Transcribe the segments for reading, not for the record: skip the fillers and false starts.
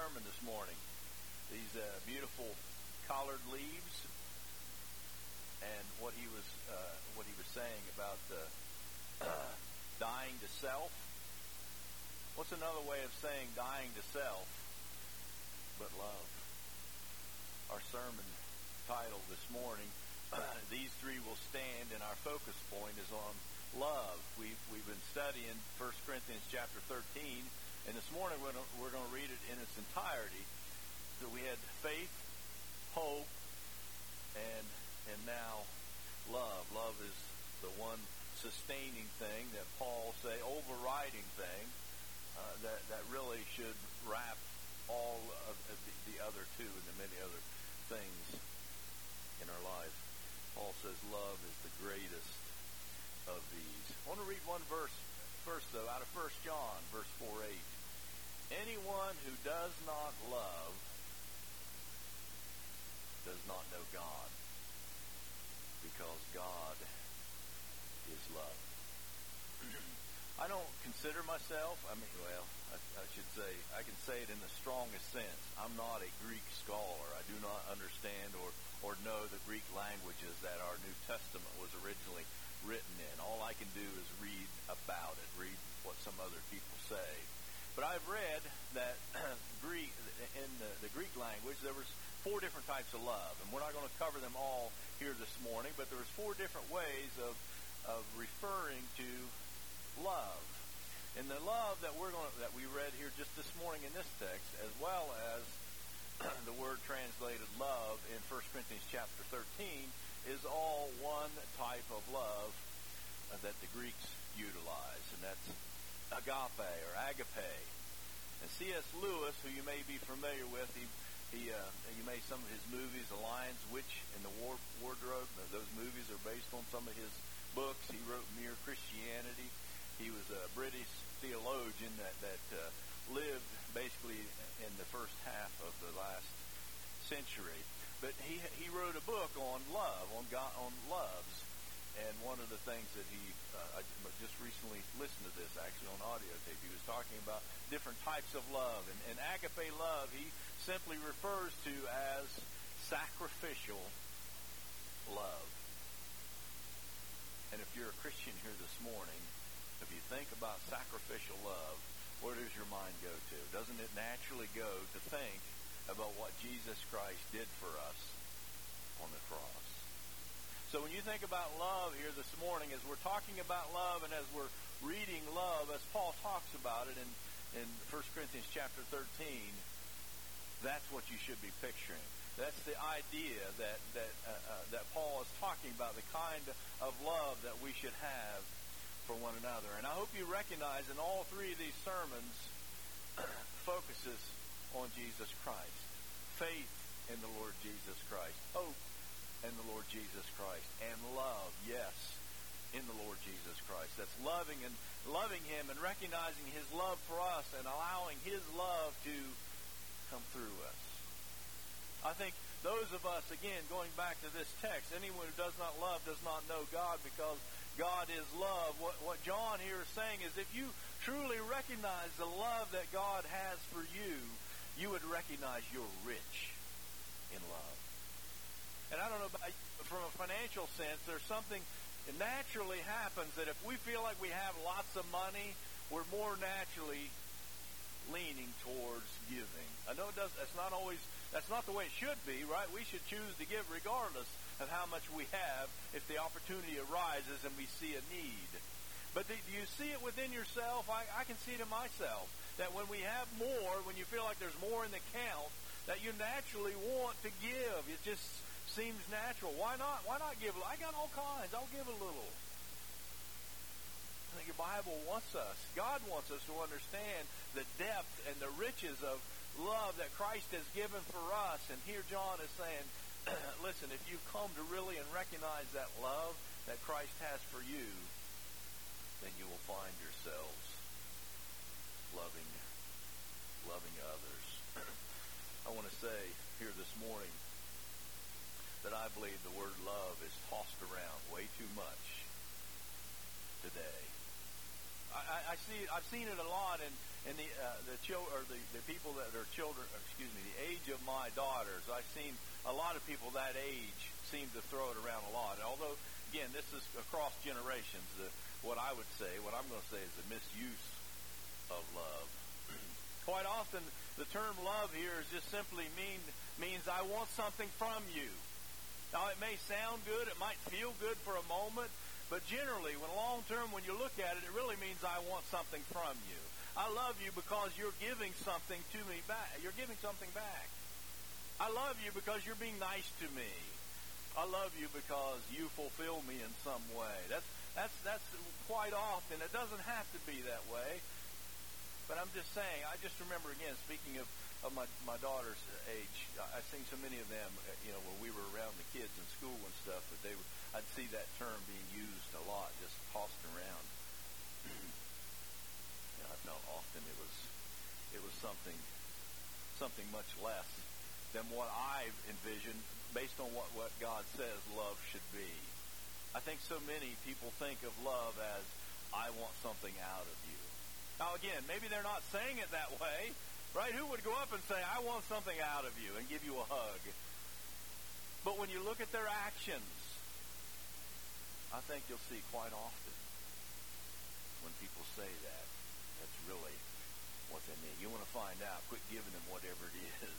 sermon this morning. These beautiful collared leaves, and what he was saying about dying to self. What's another way of saying dying to self but love? Our sermon title this morning, These Three Will Stand, and our focus point is on love. We've been studying 1 Corinthians chapter 13, and this morning we're going to read it in its entirety. So we had faith, hope, and now love. Love is the one sustaining thing that Paul say, overriding thing, that really should wrap all of the other two and the many other things in our life. Paul says love is the greatest of these. I want to read one verse first, though, out of 1 John, verse 4:8. Anyone who does not love does not know God, because God is love. I don't consider myself, I should say, I can say it in the strongest sense. I'm not a Greek scholar. I do not understand or know the Greek languages that our New Testament was originally written in. All I can do is read about it, read what some other people say. But I've read that in the Greek language, there was 4 different types of love. And we're not going to cover them all here this morning, but there was 4 different ways of referring to love. And the love that we read here just this morning in this text, as well as the word translated love in 1 Corinthians chapter 13, is all one type of love that the Greeks utilize, and that's agape or agape. And C.S. Lewis, who you may be familiar with, you made some of his movies, The Lion's Witch and the Wardrobe. Those movies are based on some of his books. He wrote Mere Christianity. He was a British theologian that lived basically in the first half of the last century. But he wrote a book on love, on loves. And one of the things that I just recently listened to this actually on audio tape. He was talking about different types of love. And agape love, he simply refers to as sacrificial love. And if you're a Christian here this morning, if you think about sacrificial love, where does your mind go to? Doesn't it naturally go to think about what Jesus Christ did for us on the cross? So when you think about love here this morning, as we're talking about love and as we're reading love, as Paul talks about it in 1 Corinthians chapter 13, that's what you should be picturing. That's the idea that Paul is talking about, the kind of love that we should have for one another. And I hope you recognize in all 3 of these sermons focuses on Jesus Christ. Faith in the Lord Jesus Christ. Hope in the Lord Jesus Christ. And love, yes, in the Lord Jesus Christ. That's loving Him and recognizing His love for us and allowing His love to come through us. I think those of us, again, going back to this text, anyone who does not love does not know God, because God is love. What John here is saying is if you truly recognize the love that God has for you, you would recognize you're rich in love. And I don't know about you, but from a financial sense, there's something that naturally happens that if we feel like we have lots of money, we're more naturally leaning towards giving. I know that's not the way it should be, right? We should choose to give regardless of how much we have if the opportunity arises and we see a need. But do you see it within yourself? I can see it in myself, that when we have more, when you feel like there's more in the count, that you naturally want to give. It just seems natural. Why not? Why not give? I got all kinds. I'll give a little. I think the Bible wants us, God wants us to understand the depth and the riches of love that Christ has given for us. And here John is saying, listen, if you come to really and recognize that love that Christ has for you, then you will find yourselves loving others. I want to say here this morning that I believe the word love is tossed around way too much today. I I've seen it a lot in the people that are children. The age of my daughters. I've seen a lot of people that age seem to throw it around a lot. Although, again, this is across generations. What I'm going to say is the misuse of love. Quite often, the term love here is just simply means I want something from you. Now, it may sound good, it might feel good for a moment, but generally, long term, when you look at it, it really means I want something from you. I love you because you're giving something to me back. You're giving something back. I love you because you're being nice to me. I love you because you fulfill me in some way. That's quite often. It doesn't have to be that way. But I'm just saying, I just remember, again, speaking of my daughter's age, I've seen so many of them, when we were around the kids in school and stuff, that I'd see that term being used a lot, just tossed around. I felt often it was something much less than what I've envisioned based on what God says love should be. I think so many people think of love as, I want something out of you. Now again, maybe they're not saying it that way, right? Who would go up and say, I want something out of you, and give you a hug? But when you look at their actions, I think you'll see quite often when people say that, that's really what they mean. You want to find out, quit giving them whatever it is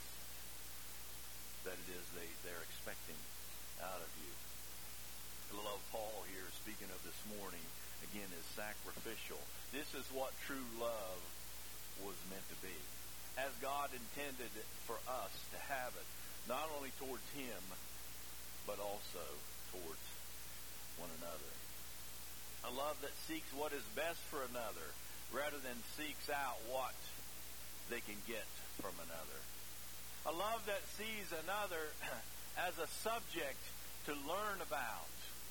that it is they're expecting out of you. The love Paul here speaking of this morning, again, is sacrificial. This is what true love was meant to be. As God intended for us to have it, not only towards Him, but also towards one another. A love that seeks what is best for another, rather than seeks out what they can get from another. A love that sees another as a subject to learn about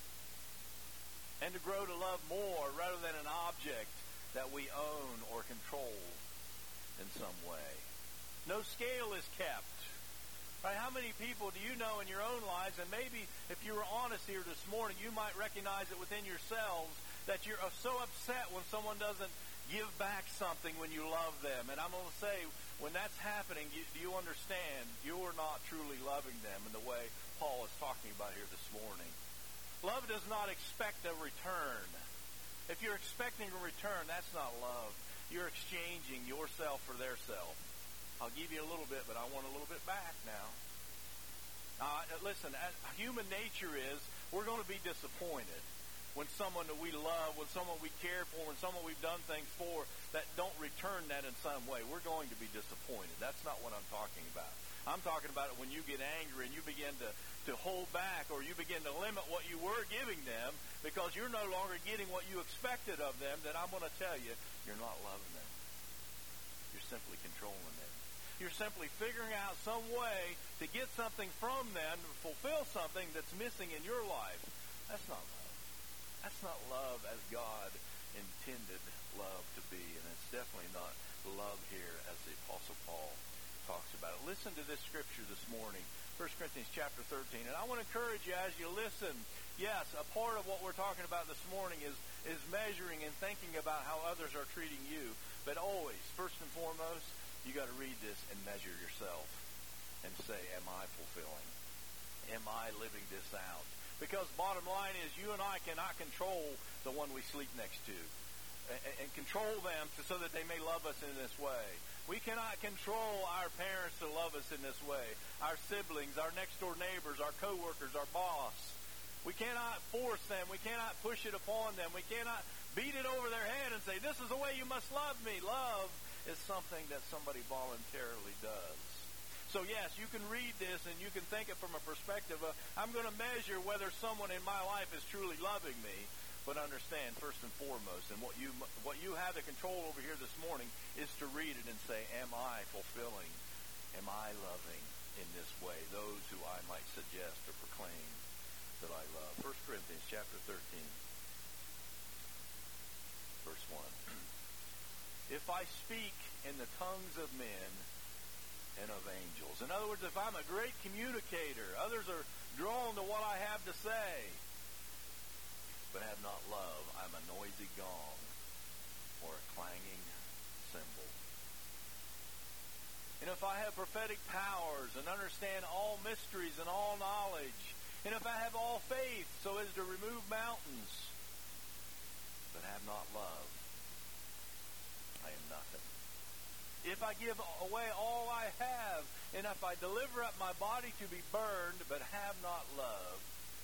and to grow to love more, rather than an object that we own or control in some way. No scale is kept. Right? How many people do you know in your own lives, and maybe if you were honest here this morning, you might recognize it within yourselves, that you're so upset when someone doesn't give back something when you love them. And I'm going to say, when that's happening, do you understand you're not truly loving them in the way Paul is talking about here this morning? Love does not expect a return. If you're expecting a return, that's not love. You're exchanging yourself for their self. I'll give you a little bit, but I want a little bit back now. Listen, human nature is we're going to be disappointed when someone that we love, when someone we care for, when someone we've done things for that don't return that in some way. We're going to be disappointed. That's not what I'm talking about. I'm talking about it when you get angry and you begin to hold back, or you begin to limit what you were giving them because you're no longer getting what you expected of them. Then I'm going to tell you, you're not loving them. You're simply controlling them. You're simply figuring out some way to get something from them to fulfill something that's missing in your life. That's not love. That's not love as God intended love to be. And it's definitely not love here as the Apostle Paul talks about it. Listen to this scripture this morning, 1 Corinthians chapter 13. And I want to encourage you as you listen, yes, a part of what we're talking about this morning is measuring and thinking about how others are treating you. But always, first and foremost, you got to read this and measure yourself and say, am I fulfilling? Am I living this out? Because bottom line is, you and I cannot control the one we sleep next to and control them so that they may love us in this way. We cannot control our parents to love us in this way. Our siblings, our next door neighbors, our coworkers, our boss. We cannot force them. We cannot push it upon them. We cannot beat it over their head and say, this is the way you must love me. Love is something that somebody voluntarily does. So yes, you can read this and you can think it from a perspective of, I'm going to measure whether someone in my life is truly loving me. But understand, first and foremost, and what you have the control over here this morning is to read it and say, am I fulfilling, am I loving in this way those who I might suggest or proclaim that I love? 1 Corinthians chapter 13, verse 1. If I speak in the tongues of men and of angels. In other words, if I'm a great communicator, others are drawn to what I have to say, but have not love, I'm a noisy gong or a clanging cymbal. And if I have prophetic powers and understand all mysteries and all knowledge, and if I have all faith so as to remove mountains, but have not love, I am nothing. If I give away all I have, and if I deliver up my body to be burned, but have not love,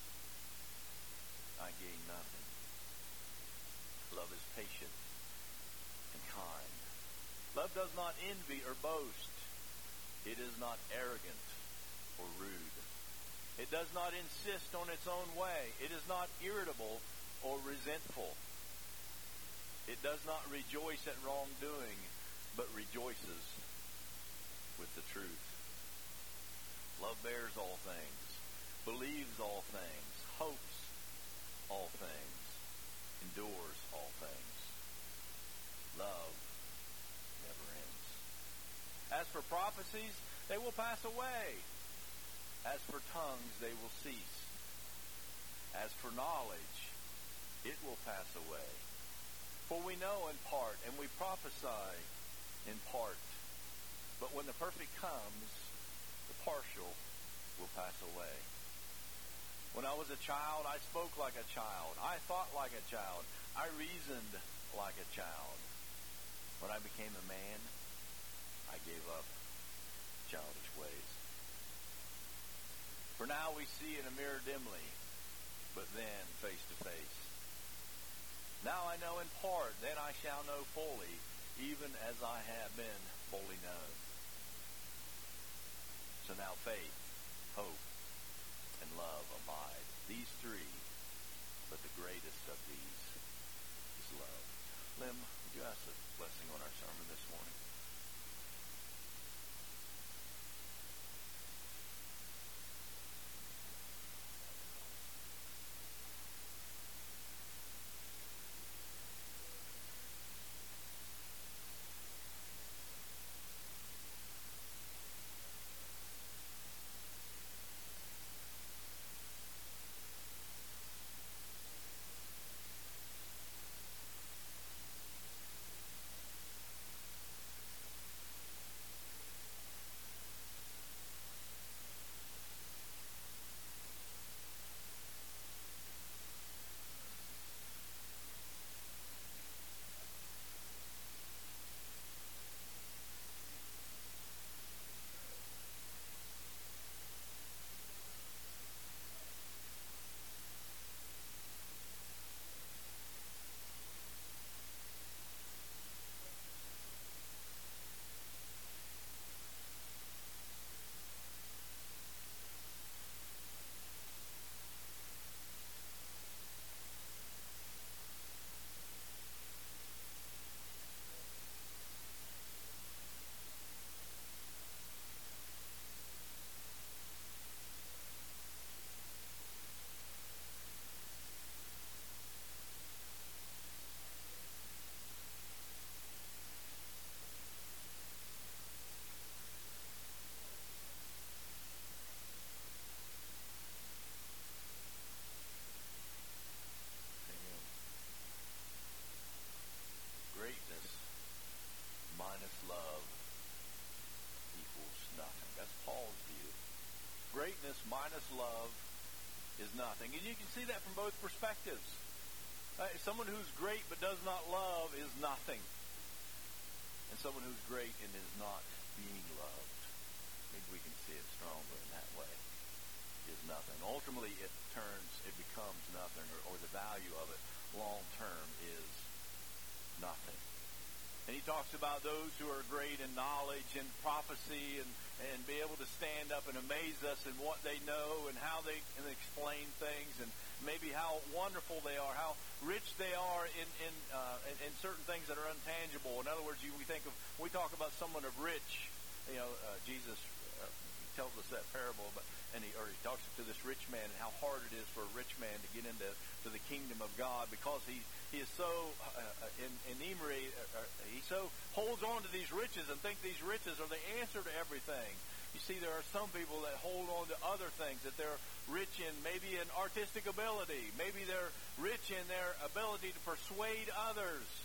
I gain nothing. Love is patient and kind. Love does not envy or boast. It is not arrogant or rude. It does not insist on its own way. It is not irritable or resentful. It does not rejoice at wrongdoing, but rejoices with the truth. Love bears all things, believes all things, hopes all things, endures all things. Love never ends. As for prophecies, they will pass away. As for tongues, they will cease. As for knowledge, it will pass away. For we know in part, and we prophesy in part. But when the perfect comes, the partial will pass away. When I was a child, I spoke like a child. I thought like a child. I reasoned like a child. When I became a man, I gave up childish ways. For now we see in a mirror dimly, but then face to face. Now I know in part, then I shall know fully, even as I have been fully known. So now faith, hope, and love abide. These three, but the greatest of these is love. Lim, would you ask a blessing on our sermon this morning? Greatness minus love is nothing. And you can see that from both perspectives. Someone who's great but does not love is nothing. And someone who's great and is not being loved, maybe we can see it stronger in that way, is nothing. Ultimately, it becomes nothing, or the value of it long term is nothing. And he talks about those who are great in knowledge and prophecy and be able to stand up and amaze us in what they know and how they can explain things and maybe how wonderful they are, how rich they are in certain things that are untangible. In other words, we talk about someone of rich. Jesus tells us that parable, he talks to this rich man and how hard it is for a rich man to get into the kingdom of God because he is so enumerated. He so holds on to these riches and think these riches are the answer to everything. You see, there are some people that hold on to other things, that they're rich in maybe an artistic ability. Maybe they're rich in their ability to persuade others.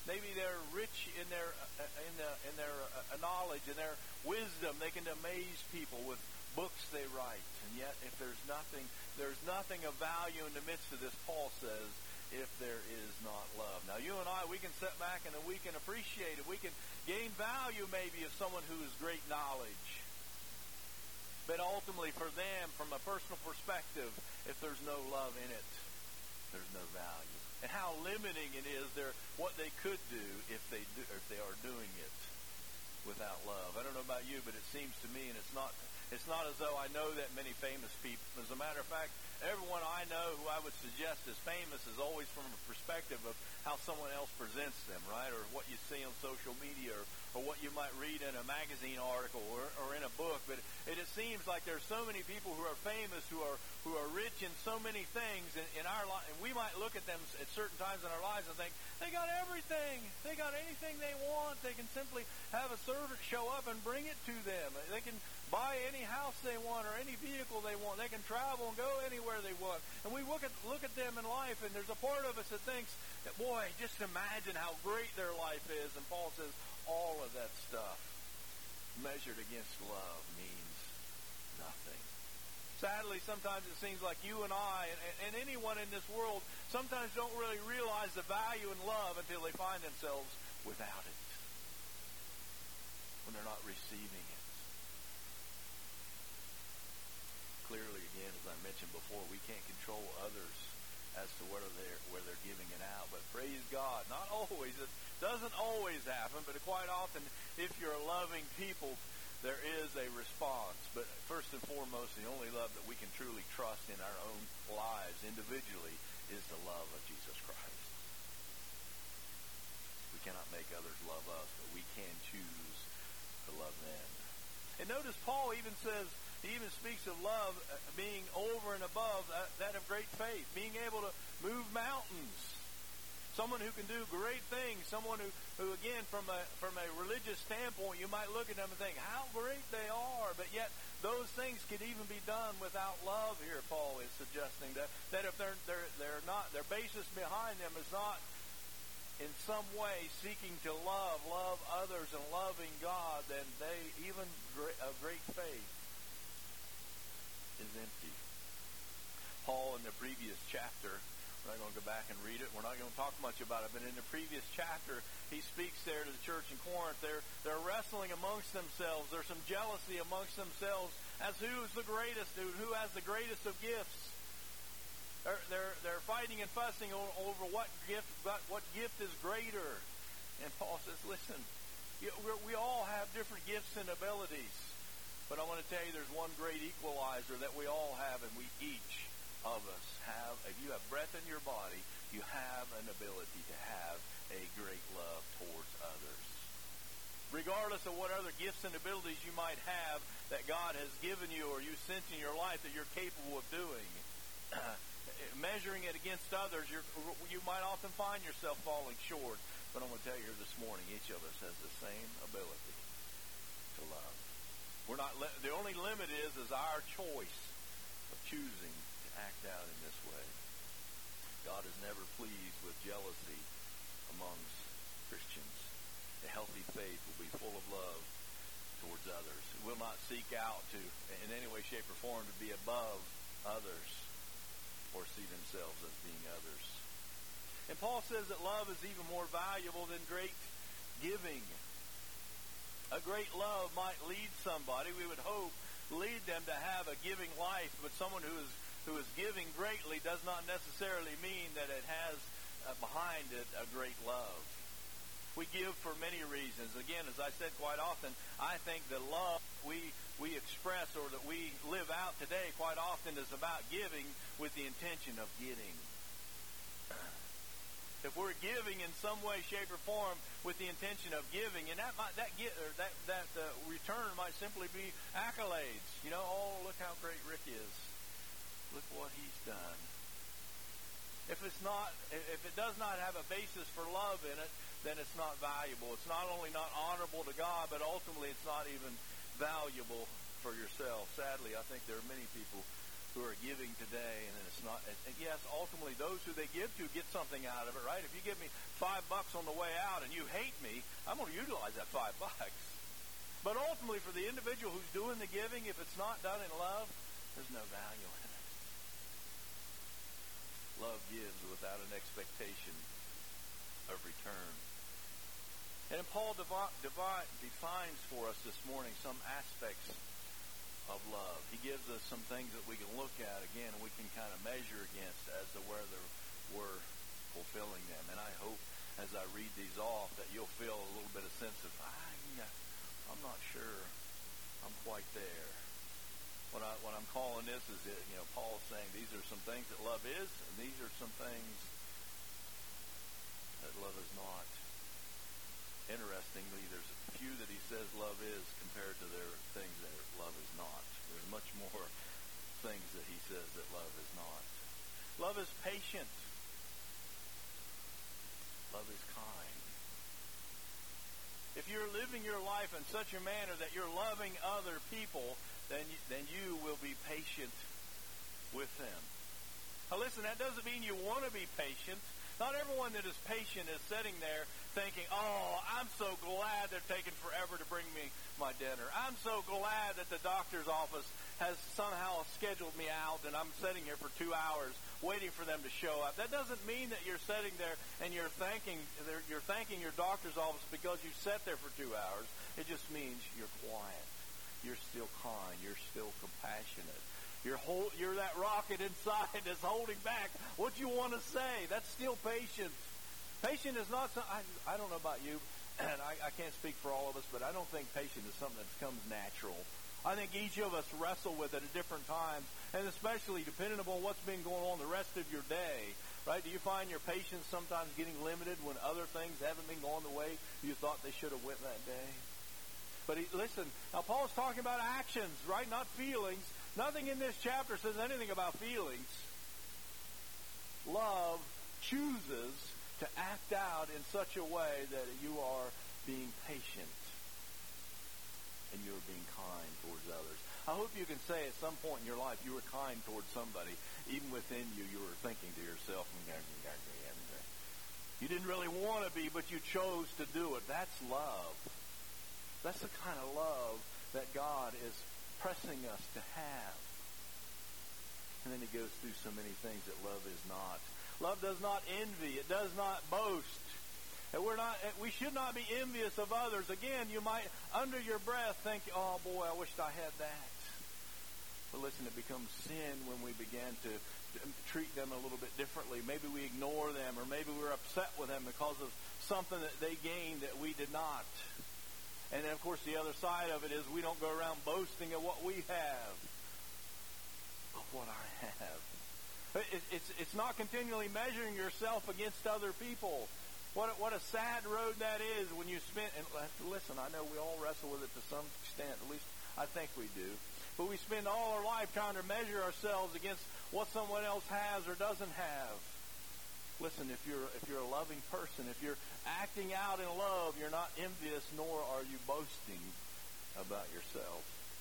Maybe they're rich in their knowledge and their wisdom. They can amaze people with books they write. And yet, if there's nothing of value in the midst of this, Paul says, if there is not love. Now, you and I, we can sit back and we can appreciate it. We can gain value maybe of someone who has great knowledge. But ultimately, for them, from a personal perspective, if there's no love in it, there's no value. And how limiting it is what they could do if they are doing it without love. I don't know about you, but it seems to me, and it's not as though I know that many famous people. As a matter of fact, everyone I know who I would suggest is famous is always from a perspective of how someone else presents them, right? Or what you see on social media, or what you might read in a magazine article or in a book. But it seems like there's so many people who are famous, who are rich in so many things in our life, and we might look at them at certain times in our lives and think, they got everything. They got anything they want. They can simply have a servant show up and bring it to them. They can buy any house they want or any vehicle they want. They can travel and go anywhere they want. And we look at them in life, and there's a part of us that thinks that, boy, just imagine how great their life is. And Paul says all of that stuff measured against love means nothing. Sadly, sometimes it seems like you and I and anyone in this world sometimes don't really realize the value in love until they find themselves without it, when they're not receiving it. Clearly, again, as I mentioned before, we can't control others as to where they're giving it out. But praise God, not always. It doesn't always happen, but quite often, if you're loving people, there is a response. But first and foremost, the only love that we can truly trust in our own lives individually is the love of Jesus Christ. We cannot make others love us, but we can choose to love them. And notice Paul even speaks of love being over and above that of great faith, being able to move mountains. Someone who can do great things. Someone who again, from a religious standpoint, you might look at them and think how great they are. But yet, those things could even be done without love. Here, Paul is suggesting that if they're not, their basis behind them is not in some way seeking to love others and loving God, then even a great faith is empty. Paul, in the previous chapter, we're not going to go back and read it. We're not going to talk much about it. But in the previous chapter, he speaks there to the church in Corinth. They're wrestling amongst themselves. There's some jealousy amongst themselves as who's the greatest, who has the greatest of gifts. They're fighting and fussing over what gift is greater. And Paul says, listen, we all have different gifts and abilities. But I want to tell you, there's one great equalizer that we all have, and we each of us have. If you have breath in your body, you have an ability to have a great love towards others. Regardless of what other gifts and abilities you might have that God has given you or you sense in your life that you're capable of doing, measuring it against others, you might often find yourself falling short. But I'm going to tell you here this morning, each of us has the same ability to love. We're not. The only limit is our choice of choosing to act out in this way. God is never pleased with jealousy amongst Christians. A healthy faith will be full of love towards others. It will not seek out to, in any way, shape, or form, to be above others or see themselves as being others. And Paul says that love is even more valuable than great giving. A great love might lead somebody, we would hope, lead them to have a giving life, but someone who is giving greatly does not necessarily mean that it has behind it a great love. We give for many reasons. Again, as I said quite often, I think the love we express or that we live out today quite often is about giving with the intention of getting. If we're giving in some way, shape, or form with the intention of giving, and that return might simply be accolades. You know, oh, look how great Rick is. Look what he's done. If it does not have a basis for love in it, then it's not valuable. It's not only not honorable to God, but ultimately it's not even valuable for yourself. Sadly, I think there are many people who are giving today, and it's not, and yes, ultimately those who they give to get something out of it, right? If you give me $5 on the way out and you hate me, I'm going to utilize that $5. But ultimately for the individual who's doing the giving, if it's not done in love, there's no value in it. Love gives without an expectation of return. And Paul defines for us this morning some aspects of love. He gives us some things that we can look at, again, and we can kind of measure against as to whether we're fulfilling them. And I hope as I read these off that you'll feel a little bit of sense of, I'm not sure I'm quite there. What I'm calling this is, Paul's saying these are some things that love is, and these are some things that love is not. Interestingly, there's a few that he says love is compared to their things that love is not. There's much more things that he says that love is not. Love is patient. Love is kind. If you're living your life in such a manner that you're loving other people, then you will be patient with them. Now listen, that doesn't mean you want to be patient. Not everyone that is patient is sitting there thinking, I'm so glad they're taking forever to bring me my dinner. I'm so glad that the doctor's office has somehow scheduled me out and I'm sitting here for 2 hours waiting for them to show up. That doesn't mean that you're sitting there and you're thanking your doctor's office because you sat there for 2 hours. It just means you're quiet. You're still kind. You're still compassionate. You're that rocket inside that's holding back what you want to say. That's still patience. Patience is not something, I don't know about you, and I can't speak for all of us, but I don't think patience is something that comes natural. I think each of us wrestle with it at different times, and especially depending upon what's been going on the rest of your day, right? Do you find your patience sometimes getting limited when other things haven't been going the way you thought they should have went that day? But listen, now Paul's talking about actions, right? Not feelings. Nothing in this chapter says anything about feelings. Love chooses to act out in such a way that you are being patient and you are being kind towards others. I hope you can say at some point in your life you were kind towards somebody. Even within you, you were thinking to yourself, you didn't really want to be, but you chose to do it. That's love. That's the kind of love that God is pressing us to have. And then he goes through so many things that love is not. Love does not envy. It does not boast. And we should not be envious of others. Again, you might, under your breath, think, oh boy, I wished I had that. But listen, it becomes sin when we begin to treat them a little bit differently. Maybe we ignore them, or maybe we're upset with them because of something that they gained that we did not. And then, of course, the other side of it is we don't go around boasting of what we have, of what I have. It's not continually measuring yourself against other people. What a sad road that is when you spend, and listen, I know we all wrestle with it to some extent, at least I think we do. But we spend all our life trying to measure ourselves against what someone else has or doesn't have. Listen, if you're a loving person, if you're acting out in love, you're not envious, nor are you boasting about yourself.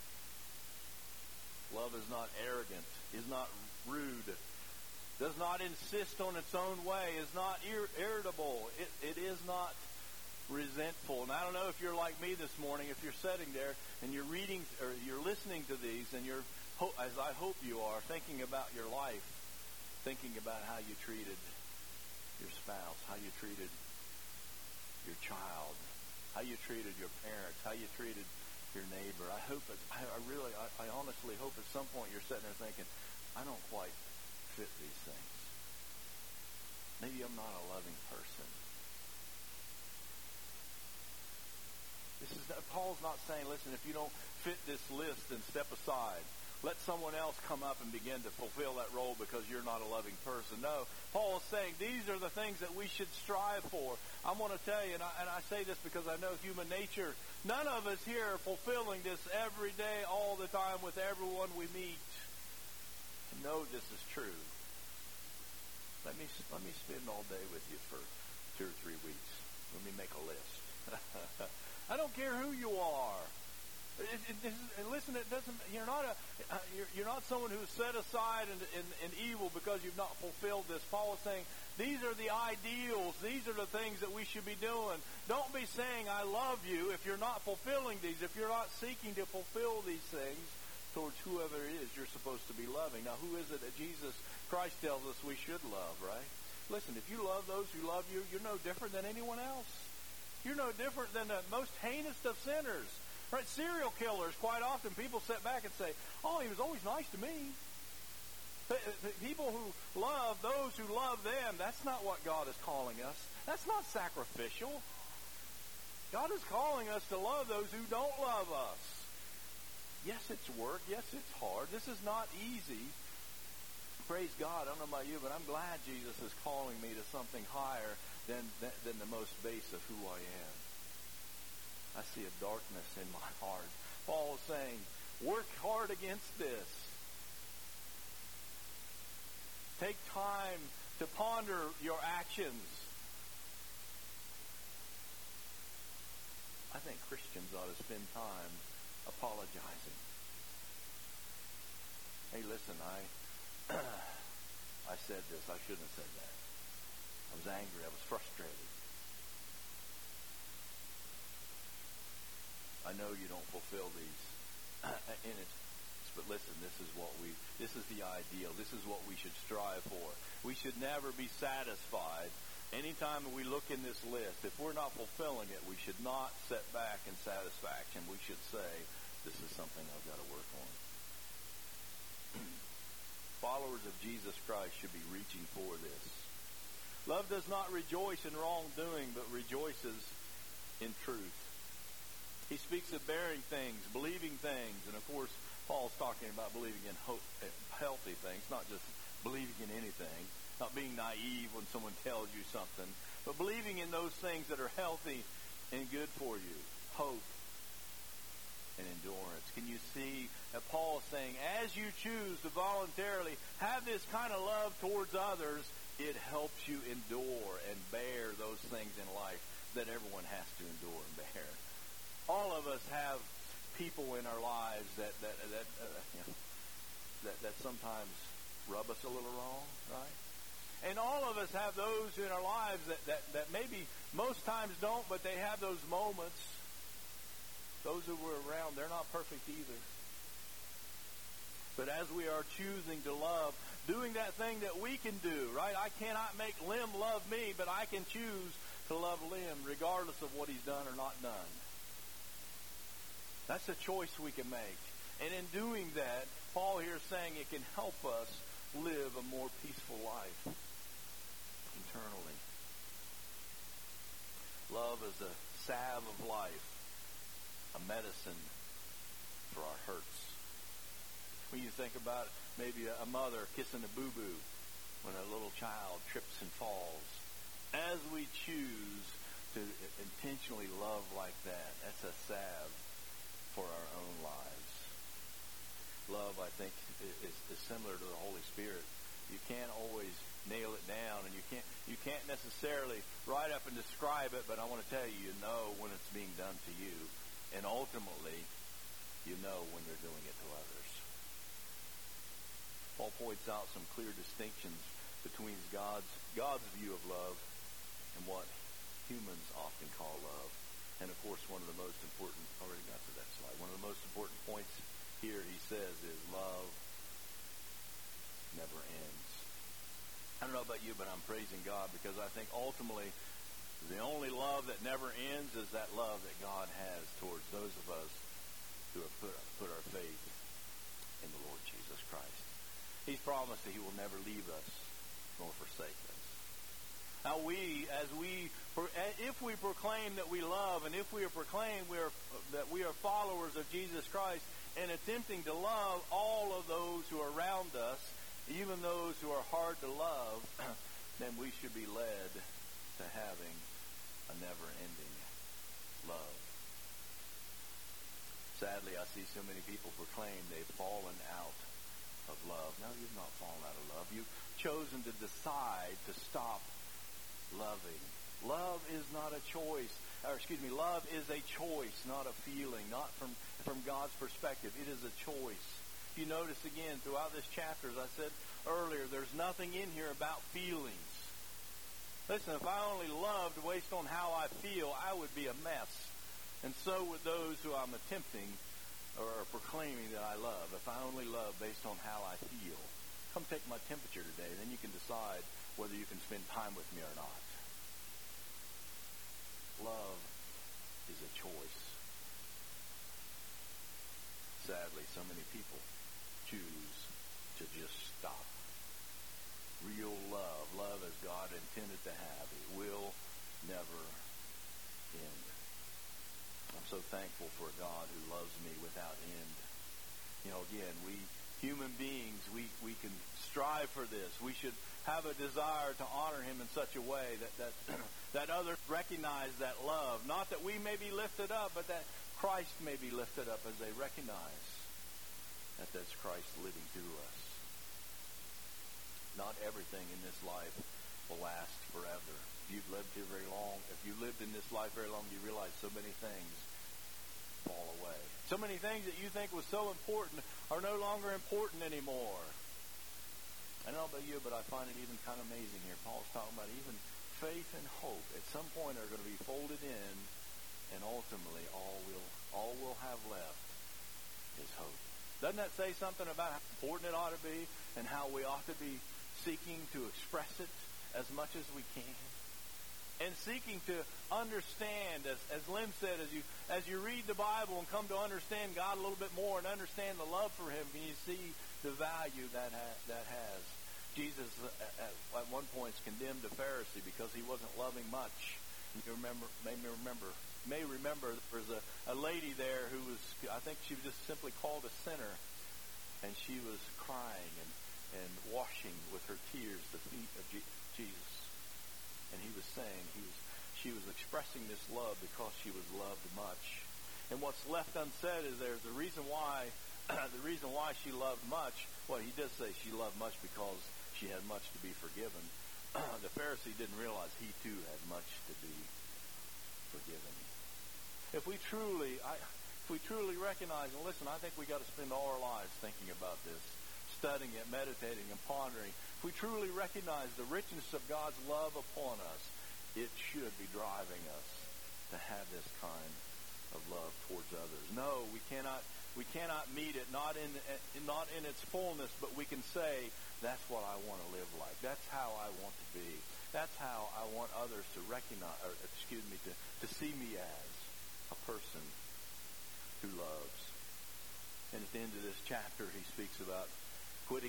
Love is not arrogant, is not rude, does not insist on its own way, is not irritable. It is not resentful. And I don't know if you're like me this morning, if you're sitting there and you're reading or you're listening to these and you're, as I hope you are, thinking about your life, thinking about how you treated your spouse, how you treated your child, how you treated your parents, how you treated your neighbor. I honestly hope at some point you're sitting there thinking, I don't quite fit these things. Maybe I'm not a loving person. Paul's not saying, listen, if you don't fit this list, then step aside. Let someone else come up and begin to fulfill that role because you're not a loving person. No, Paul is saying these are the things that we should strive for. I want to tell you, and I say this because I know human nature, none of us here are fulfilling this every day, all the time, with everyone we meet. I know this is true. Let me spend all day with you for 2 or 3 weeks. Let me make a list. I don't care who you are. Listen, it doesn't. You're not someone who's set aside in evil because you've not fulfilled this. Paul is saying these are the ideals. These are the things that we should be doing. Don't be saying I love you if you're not fulfilling these. If you're not seeking to fulfill these things towards whoever it is you're supposed to be loving. Now, who is it that Jesus Christ tells us we should love? Right? Listen, if you love those who love you, you're no different than anyone else. You're no different than the most heinous of sinners. Right? Serial killers, quite often, people sit back and say, oh, he was always nice to me. People who love those who love them, that's not what God is calling us. That's not sacrificial. God is calling us to love those who don't love us. Yes, it's work. Yes, it's hard. This is not easy. Praise God. I don't know about you, but I'm glad Jesus is calling me to something higher than the most base of who I am. I see a darkness in my heart. Paul is saying, work hard against this. Take time to ponder your actions. I think Christians ought to spend time apologizing. Hey, listen, I said this. I shouldn't have said that. I was angry. I was frustrated. I know you don't fulfill these. But listen, this is the ideal. This is what we should strive for. We should never be satisfied. Anytime we look in this list, if we're not fulfilling it, we should not sit back in satisfaction. We should say, this is something I've got to work on. Followers of Jesus Christ should be reaching for this. Love does not rejoice in wrongdoing, but rejoices in truth. He speaks of bearing things, believing things, and of course, Paul's talking about believing in healthy things, not just believing in anything, not being naive when someone tells you something, but believing in those things that are healthy and good for you. Hope and endurance. Can you see that Paul is saying, as you choose to voluntarily have this kind of love towards others, it helps you endure and bear those things in life that everyone has to endure and bear. All of us have people in our lives that sometimes rub us a little wrong, right? And all of us have those in our lives that maybe most times don't, but they have those moments. Those who were around, they're not perfect either. But as we are choosing to love, doing that thing that we can do, right? I cannot make Lim love me, but I can choose to love Lim regardless of what he's done or not done. That's a choice we can make. And in doing that, Paul here is saying it can help us live a more peaceful life internally. Love is a salve of life, a medicine for our hurts. When you think about maybe a mother kissing a boo-boo when a little child trips and falls, as we choose to intentionally love like that, that's a salve for our own lives. Love, I think, is similar to the Holy Spirit. You can't always nail it down, and you can't necessarily write up and describe it, but I want to tell you, you know when it's being done to you, and ultimately, you know when you're doing it to others. Paul points out some clear distinctions between God's view of love and what humans often call love. And of course, one of the most important, already got to that slide, one of the most important points here he says is love never ends. I don't know about you, but I'm praising God because I think ultimately the only love that never ends is that love that God has towards those of us who have put our faith in the Lord Jesus Christ. He's promised that he will never leave us nor forsake us. Now if we proclaim that we love, and if we proclaim that we are followers of Jesus Christ, and attempting to love all of those who are around us, even those who are hard to love, then we should be led to having a never-ending love. Sadly, I see so many people proclaim they've fallen out of love. No, you've not fallen out of love. You've chosen to decide to stop loving. Love is not a choice. love is a choice, not a feeling, not from God's perspective. It is a choice. If you notice again throughout this chapter, as I said earlier, there's nothing in here about feelings. Listen, if I only loved based on how I feel, I would be a mess. And so would those who I'm attempting or proclaiming that I love. If I only love based on how I feel. Come take my temperature today, then you can decide whether you can spend time with me or not. Love is a choice. Sadly, so many people choose to just stop. Real love as God intended to have, it will never end. I'm so thankful for a God who loves me without end. Again, we human beings, we can strive for this. We should have a desire to honor him in such a way that others recognize that love. Not that we may be lifted up, but that Christ may be lifted up as they recognize that that's Christ living through us. Not everything in this life will last forever. If you've lived here very long, if you lived in this life very long, you realize so many things fall away. So many things that you think was so important are no longer important anymore. I don't know about you, but I find it even kind of amazing here. Paul's talking about even faith and hope at some point are going to be folded in, and ultimately all we'll have left is hope. Doesn't that say something about how important it ought to be and how we ought to be seeking to express it as much as we can? And seeking to understand, as Lynn said, as you read the Bible and come to understand God a little bit more and understand the love for him, can you see the value that has? Jesus at one point condemned a Pharisee because he wasn't loving much. You may remember there was a lady there who was, I think she was just simply called a sinner, and she was crying and washing with her tears the feet of Jesus. And he was saying she was expressing this love because she was loved much. And what's left unsaid is there's the reason why she loved much. Well, he does say she loved much because she had much to be forgiven. The Pharisee didn't realize he too had much to be forgiven. If we truly recognize, and listen, I think we got to spend all our lives thinking about this, studying it, meditating, and pondering. If we truly recognize the richness of God's love upon us, it should be driving us to have this kind of love towards others. No, we cannot meet it, not in its fullness, but we can say, that's what I want to live like. That's how I want to be. That's how I want others to recognize, to see me as a person who loves. And at the end of this chapter, he speaks about quit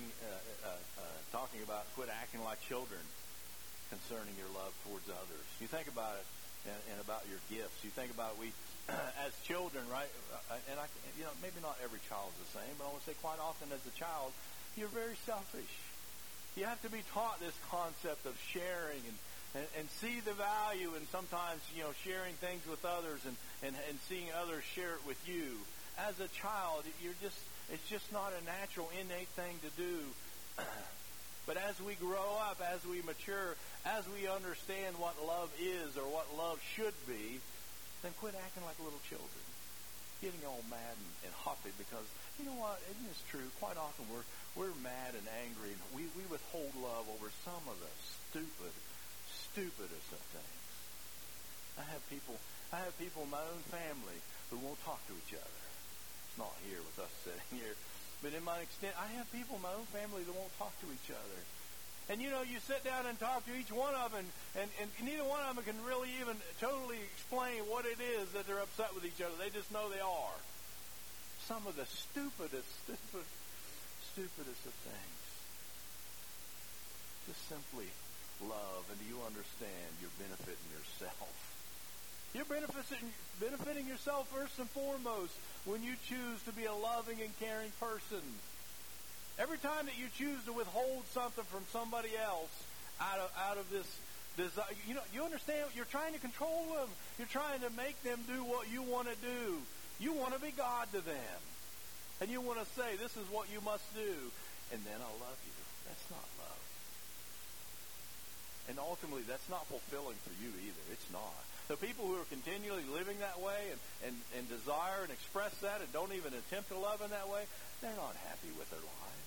acting like children concerning your love towards others. You think about it and about your gifts. You think about we, as children, right? And maybe not every child is the same, but I want to say quite often as a child, you're very selfish. You have to be taught this concept of sharing and see the value, and sometimes sharing things with others and seeing others share it with you. As a child, it's just not a natural, innate thing to do. But as we grow up, as we mature, as we understand what love is or what love should be, then quit acting like little children, getting all mad and hoppy because, you know what, isn't this true? Quite often we're mad and angry, and we withhold love over some of the stupidest of things. I have people in my own family who won't talk to each other. It's not here with us sitting here. But in my extent, I have people in my own family that won't talk to each other. And you sit down and talk to each one of them, and neither one of them can really even totally explain what it is that they're upset with each other. They just know they are. Some of the stupidest of things. Just simply love, and do you understand you're benefiting yourself? You're benefiting yourself first and foremost when you choose to be a loving and caring person. Every time that you choose to withhold something from somebody else out of this desire, you understand, you're trying to control them. You're trying to make them do what you want to do. You want to be God to them. And you want to say, this is what you must do. And then I'll love you. That's not love. And ultimately, that's not fulfilling for you either. It's not. The people who are continually living that way and desire and express that and don't even attempt to love in that way, they're not happy with their lives.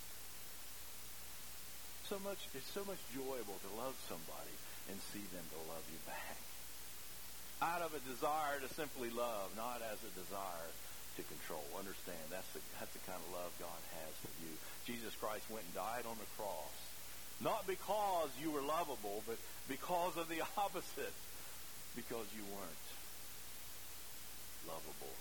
It's so much enjoyable to love somebody and see them to love you back. Out of a desire to simply love, not as a desire to control. Understand, that's the kind of love God has for you. Jesus Christ went and died on the cross. Not because you were lovable, but because of the opposite. Because you weren't lovable.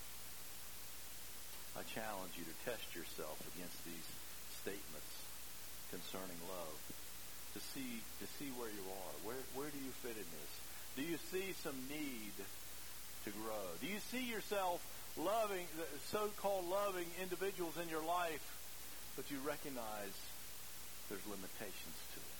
I challenge you to test yourself against these statements concerning love. To see where you are. Where do you fit in this? Do you see some need to grow? Do you see yourself loving, so-called loving individuals in your life, but you recognize there's limitations to it?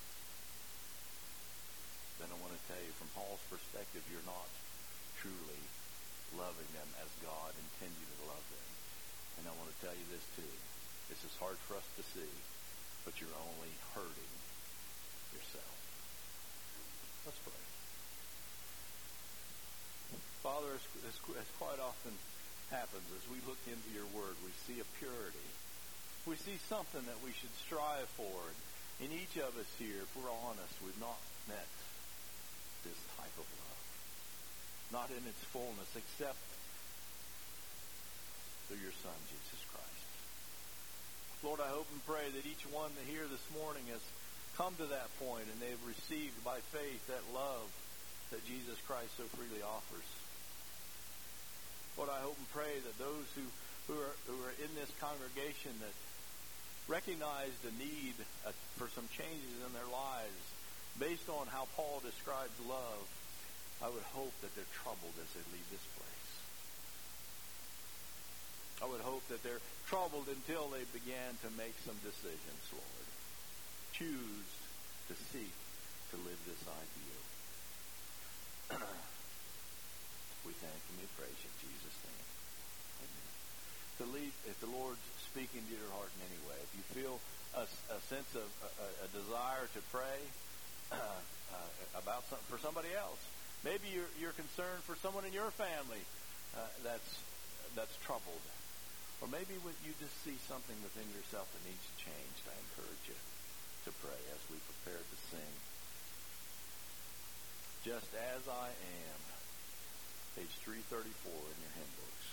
Then I want to tell you, from Paul's perspective, you're not truly loving them as God intended you to love them. And I want to tell you this too. This is hard for us to see, but you're only hurting yourself. Let's pray. Father, as quite often happens, as we look into your word, we see a purity. We see something that we should strive for. And each of us here, if we're honest, we've not met this type of love. Not in its fullness, except through your Son, Jesus Christ. Lord, I hope and pray that each one here this morning has come to that point and they've received by faith that love that Jesus Christ so freely offers. Lord, I hope and pray that those who are in this congregation that recognize the need for some changes in their lives based on how Paul describes love, I would hope that they're troubled as they leave this place. I would hope that they're troubled until they began to make some decisions, Lord. Choose to seek to live this ideal. We thank and we praise you in Jesus' name. Amen. If the Lord's speaking to your heart in any way, if you feel a sense of a desire to pray about something for somebody else, maybe you're concerned for someone in your family that's troubled, or maybe you just see something within yourself that needs changed, I encourage you to pray as we prepare to sing. Just as I am. Page 334 in your hymn books.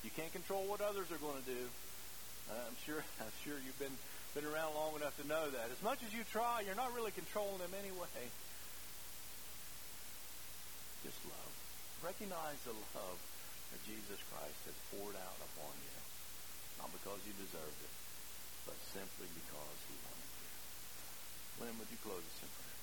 You can't control what others are going to do. I'm sure you've been around long enough to know that. As much as you try, you're not really controlling them anyway. Just love. Recognize the love that Jesus Christ has poured out upon you. Not because you deserved it, but simply because he wanted to. Lynn, would you close us in prayer?